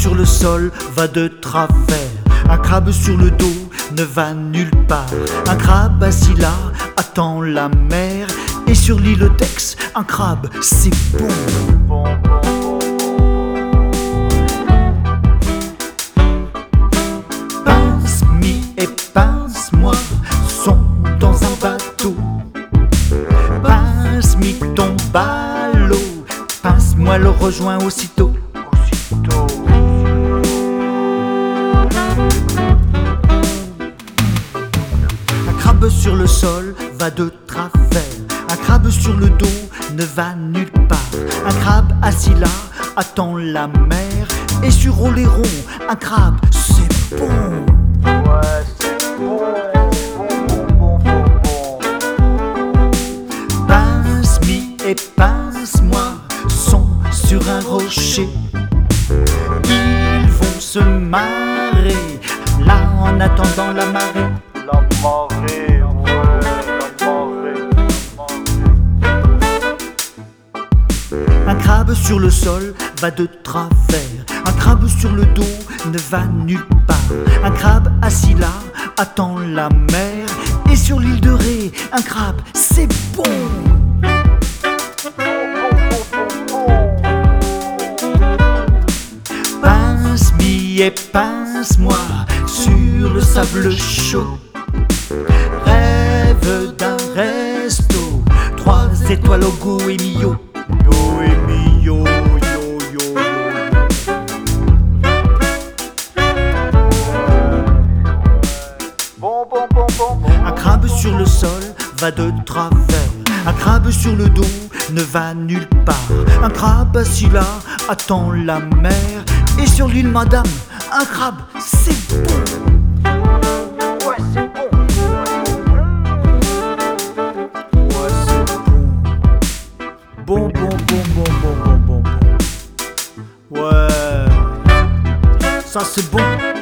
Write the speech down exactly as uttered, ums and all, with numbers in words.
sur le sol va de travers. Un crabe sur le dos ne va nulle part. Un crabe assis là attend la mer. Et sur l'île d'Aix, un crabe, c'est bon. Bon, bon, bon. Pince-mi et pince-moi sont dans un bateau. Pince-mi ton ballot, pince-moi le rejoint aussitôt. Aussitôt. Un crabe sur le sol va de travers. Un crabe sur le dos ne va nulle part. Un crabe assis là attend la mer. Et sur Oléron, un crabe, c'est bon. Ouais, c'est bon, bon, bon, bon, bon. Pince-mi et pince-moi sont sur un rocher. Ils vont se marrer là en attendant la marée. La marée, ouais, la marée, la marée. Un crabe sur le sol va de travers. Un crabe sur le dos ne va nulle part. Un crabe assis là attend la mer. Et sur l'île de Ré, un crabe, c'est bon. Pince-mi et pince-moi sur le sable chaud. Rêve d'un resto, trois étoiles au goût et mio. Yo et mio, yo, yo, yo. Bon, bon, bon, bon, bon. Un crabe sur le sol va de travers. Un crabe sur le dos ne va nulle part. Un crabe assis là attend la mer. Et sur l'île Madame, un crabe, c'est bon. Ouais, c'est bon. Ouais, c'est bon. Bon, bon, bon, bon, bon, bon, bon, bon. Ouais, ça c'est bon.